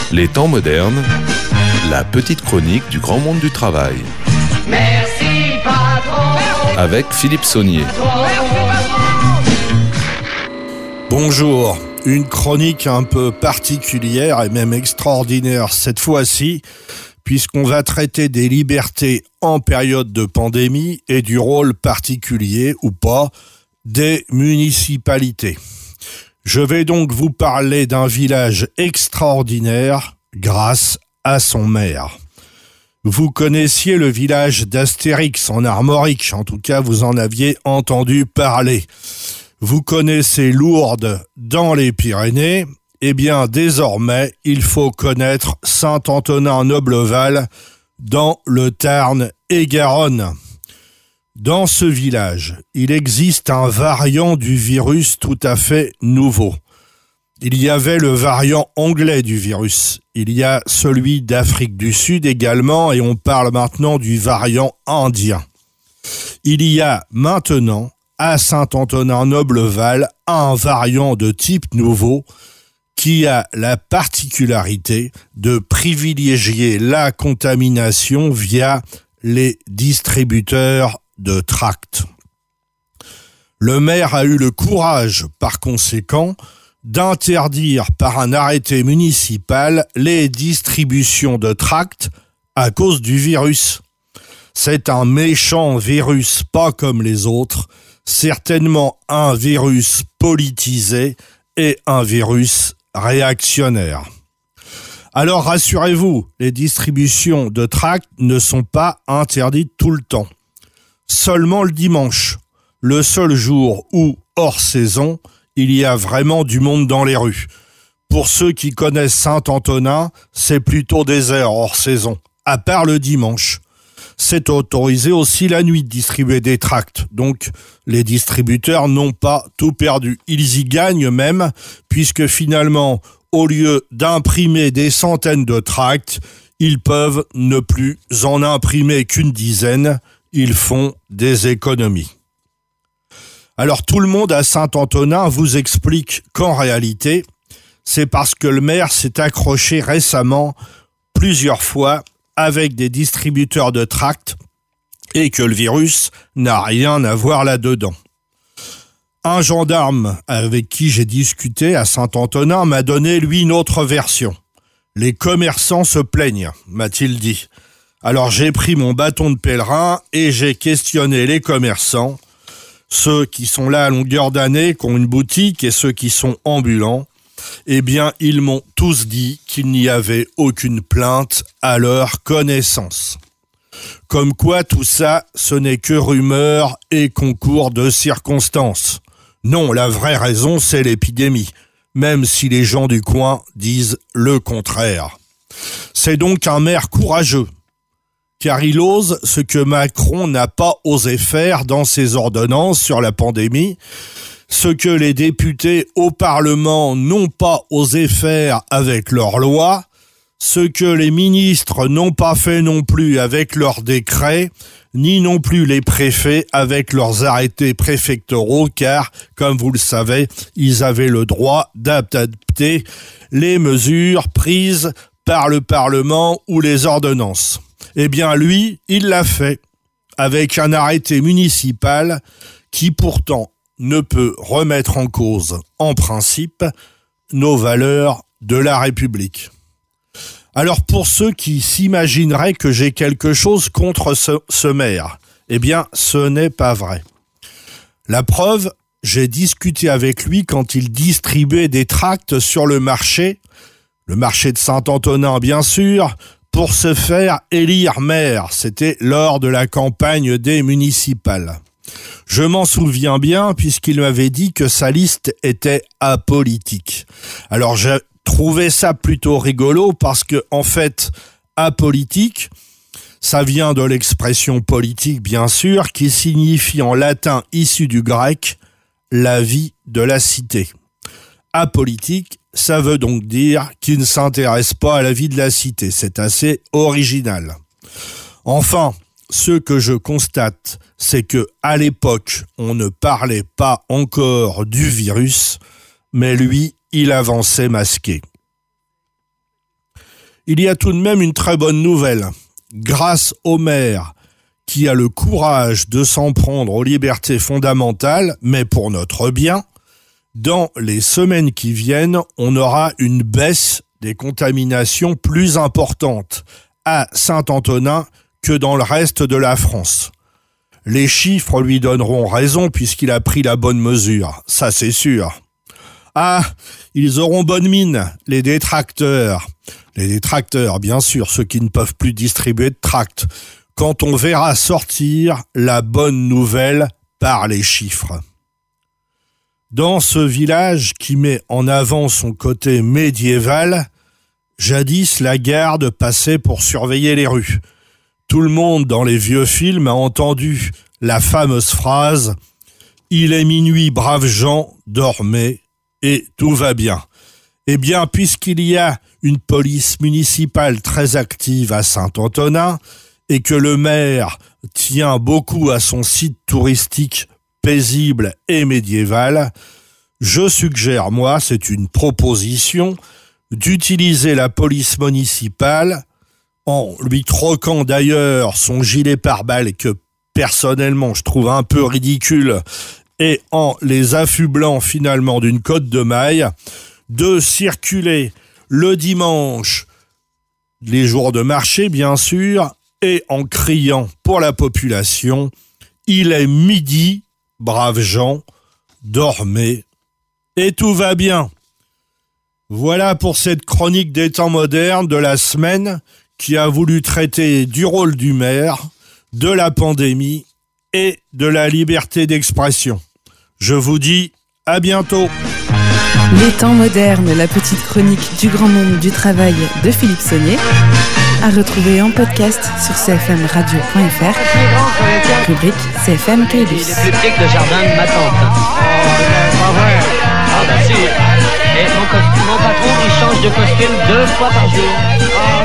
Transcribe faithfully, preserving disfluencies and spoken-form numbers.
Les temps modernes, la petite chronique du grand monde du travail. Merci patron. Avec Philippe Saunier. Bonjour, une chronique un peu particulière et même extraordinaire cette fois-ci, puisqu'on va traiter des libertés en période de pandémie et du rôle particulier ou pas des municipalités. Je vais donc vous parler d'un village extraordinaire grâce à son maire. Vous connaissiez le village d'Astérix en Armorique, en tout cas vous en aviez entendu parler. Vous connaissez Lourdes dans les Pyrénées, eh bien désormais il faut connaître Saint-Antonin-Nobleval dans le Tarn et Garonne. Dans ce village, il existe un variant du virus tout à fait nouveau. Il y avait le variant anglais du virus. Il y a celui d'Afrique du Sud également et on parle maintenant du variant indien. Il y a maintenant, à Saint-Antonin-Nobleval, un variant de type nouveau qui a la particularité de privilégier la contamination via les distributeurs de tracts. Le maire a eu le courage, par conséquent, d'interdire par un arrêté municipal les distributions de tracts à cause du virus. C'est un méchant virus, pas comme les autres, certainement un virus politisé et un virus réactionnaire. Alors rassurez-vous, les distributions de tracts ne sont pas interdites tout le temps. Seulement le dimanche, le seul jour où, hors saison, il y a vraiment du monde dans les rues. Pour ceux qui connaissent Saint-Antonin, c'est plutôt désert hors saison, à part le dimanche. C'est autorisé aussi la nuit de distribuer des tracts, donc les distributeurs n'ont pas tout perdu. Ils y gagnent même, puisque finalement, au lieu d'imprimer des centaines de tracts, ils peuvent ne plus en imprimer qu'une dizaine. Ils font des économies. Alors tout le monde à Saint-Antonin vous explique qu'en réalité, c'est parce que le maire s'est accroché récemment plusieurs fois avec des distributeurs de tracts et que le virus n'a rien à voir là-dedans. Un gendarme avec qui j'ai discuté à Saint-Antonin m'a donné, lui, une autre version. Les commerçants se plaignent, m'a-t-il dit. Alors j'ai pris mon bâton de pèlerin et j'ai questionné les commerçants, ceux qui sont là à longueur d'année, qui ont une boutique et ceux qui sont ambulants. Eh bien, ils m'ont tous dit qu'il n'y avait aucune plainte à leur connaissance. Comme quoi tout ça, ce n'est que rumeur et concours de circonstances. Non, la vraie raison, c'est l'épidémie, même si les gens du coin disent le contraire. C'est donc un maire courageux, car il ose ce que Macron n'a pas osé faire dans ses ordonnances sur la pandémie, ce que les députés au Parlement n'ont pas osé faire avec leurs lois, ce que les ministres n'ont pas fait non plus avec leurs décrets, ni non plus les préfets avec leurs arrêtés préfectoraux, car, comme vous le savez, ils avaient le droit d'adapter les mesures prises par le Parlement ou les ordonnances. Eh bien, lui, il l'a fait, avec un arrêté municipal qui pourtant ne peut remettre en cause, en principe, nos valeurs de la République. Alors, pour ceux qui s'imagineraient que j'ai quelque chose contre ce, ce maire, eh bien, ce n'est pas vrai. La preuve, j'ai discuté avec lui quand il distribuait des tracts sur le marché, le marché de Saint-Antonin, bien sûr, pour se faire élire maire. C'était lors de la campagne des municipales. Je m'en souviens bien puisqu'il m'avait dit que sa liste était apolitique. Alors j'ai trouvé ça plutôt rigolo parce que, en fait, apolitique, ça vient de l'expression politique, bien sûr, qui signifie en latin issu du grec la vie de la cité. Apolitique, ça veut donc dire qu'il ne s'intéresse pas à la vie de la cité. C'est assez original. Enfin, ce que je constate, c'est que à l'époque, on ne parlait pas encore du virus, mais lui, il avançait masqué. il y a tout de même une très bonne nouvelle. Grâce au maire qui a le courage de s'en prendre aux libertés fondamentales, mais pour notre bien, dans les semaines qui viennent, on aura une baisse des contaminations plus importante à Saint-Antonin que dans le reste de la France. Les chiffres lui donneront raison puisqu'il a pris la bonne mesure, ça c'est sûr. Ah, ils auront bonne mine, les détracteurs. Les détracteurs, bien sûr, ceux qui ne peuvent plus distribuer de tracts, quand on verra sortir la bonne nouvelle par les chiffres. Dans ce village qui met en avant son côté médiéval, jadis la garde passait pour surveiller les rues. Tout le monde dans les vieux films a entendu la fameuse phrase « Il est minuit, braves gens, dormez et tout va bien ». Eh bien, puisqu'il y a une police municipale très active à Saint-Antonin et que le maire tient beaucoup à son site touristique paisible et médiéval, je suggère, moi, c'est une proposition, d'utiliser la police municipale en lui troquant d'ailleurs son gilet pare-balles que personnellement je trouve un peu ridicule et en les affublant finalement d'une cotte de maille, de circuler le dimanche, les jours de marché bien sûr, et en criant pour la population « Il est midi, braves gens, dormez et tout va bien ». Voilà pour cette chronique des temps modernes de la semaine qui a voulu traiter du rôle du maire, de la pandémie et de la liberté d'expression. Je vous dis à bientôt. Les temps modernes, la petite chronique du grand monde du travail de Philippe Saunier, à retrouver en podcast sur c f m radio point f r, rubrique C F M Caylus. Il est plus petit que le jardin de ma tante. Oh, pas vrai. Ah bah si. Et mon, cos- mon patron, il change de costume deux fois par jour. Oh.